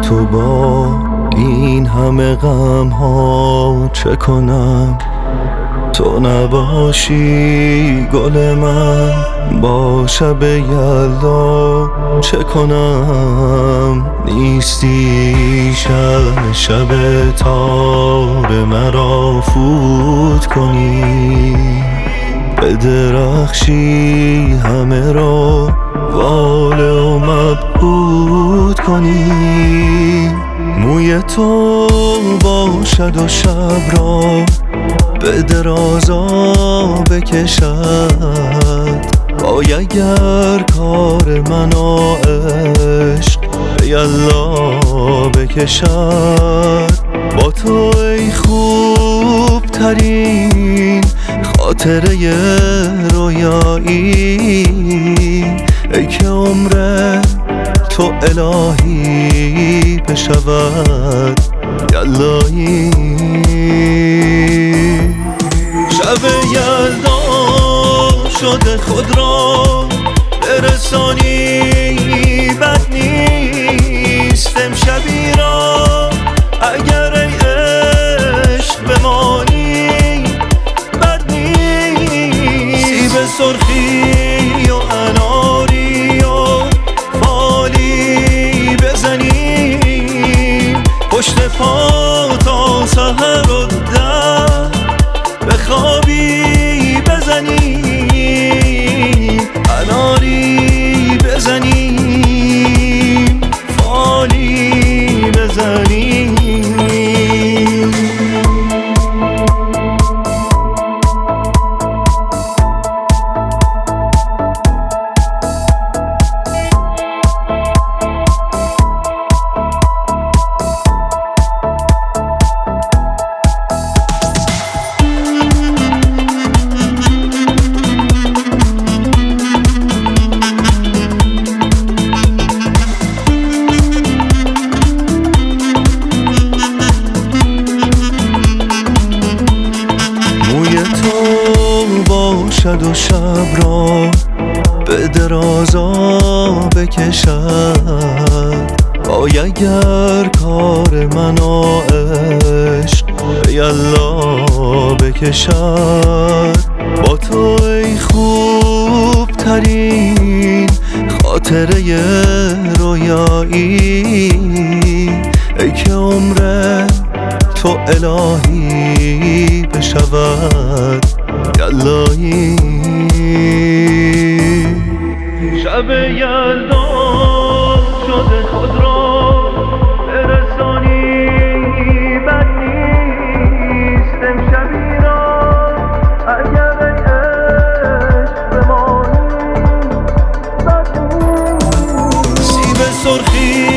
تو با این همه غم ها چه کنم؟ تو نباشی گل من با شب یلدا چه کنم؟ نیستی شب تاب مرا فوت کنی، بدرخشی همه را واله و مبهوت کنی. موی تو باشد و شب را به درازا بکشد، وای اگر کار من و عشق به یلا بکشد. با تو ای خوب ترین خاطره رویایی، ای که عمر تو الهی بشود یلایی. شب یلدا شده خود را برسانی بد نیست، امشبی را اگر ای عشق بمانی بد نیست. سیب سرخی و اناری و فالی بزنیم، پشت پا تا سحر و در بخوابی بزنیم، اناری بزنیم، فالی بزنیم. باشد و شب را به درازا بکشد، وای اگر کار من و عشق به یلا بکشد. با تو ای خوب ترین خاطره رویایی، ای که عمر تو الهی بشود یلایی. شب یلدا شده خود را برسانی بد نیست، امشبی را اگر ای عشق بمانی بد نیست. سیب سرخی